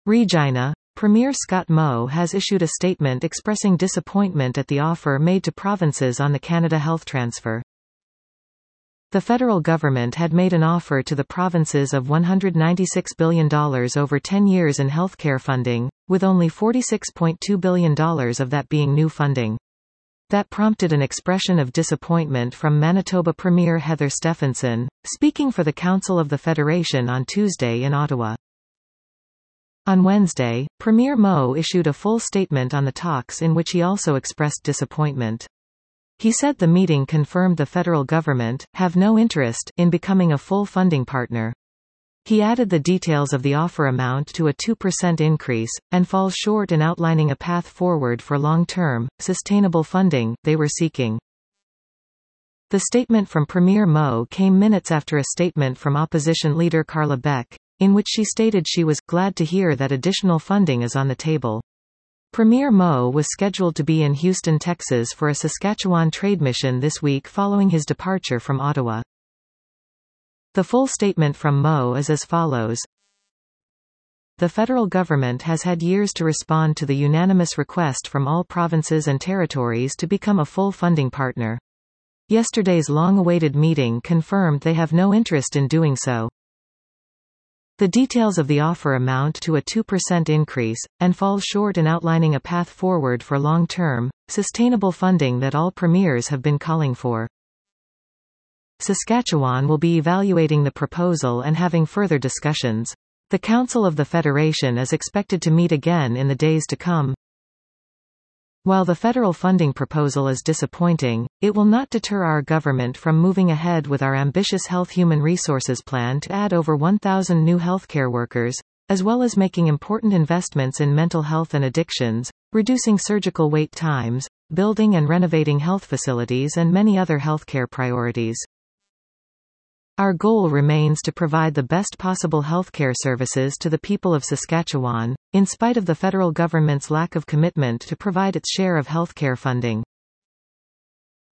Regina, Premier Scott Moe has issued a statement expressing disappointment at the offer made to provinces on the Canada Health Transfer. The federal government had made an offer to the provinces of $196 billion over 10 years in healthcare funding, with only $46.2 billion of that being new funding. That prompted an expression of disappointment from Manitoba Premier Heather Stefanson, speaking for the Council of the Federation on Tuesday in Ottawa. On Wednesday, Premier Moe issued a full statement on the talks in which he also expressed disappointment. He said the meeting confirmed the federal government have no interest in becoming a full funding partner. He added the details of the offer amount to a 2% increase, and falls short in outlining a path forward for long-term, sustainable funding they were seeking. The statement from Premier Moe came minutes after a statement from opposition leader Carla Beck, in which she stated she was glad to hear that additional funding is on the table. Premier Moe was scheduled to be in Houston, Texas for a Saskatchewan trade mission this week following his departure from Ottawa. The full statement from Moe is as follows. The federal government has had years to respond to the unanimous request from all provinces and territories to become a full funding partner. Yesterday's long-awaited meeting confirmed they have no interest in doing so. The details of the offer amount to a 2% increase, and falls short in outlining a path forward for long-term, sustainable funding that all premiers have been calling for. Saskatchewan will be evaluating the proposal and having further discussions. The Council of the Federation is expected to meet again in the days to come. While the federal funding proposal is disappointing, it will not deter our government from moving ahead with our ambitious Health Human Resources plan to add over 1,000 new healthcare workers, as well as making important investments in mental health and addictions, reducing surgical wait times, building and renovating health facilities, and many other healthcare priorities. Our goal remains to provide the best possible healthcare services to the people of Saskatchewan, in spite of the federal government's lack of commitment to provide its share of healthcare funding.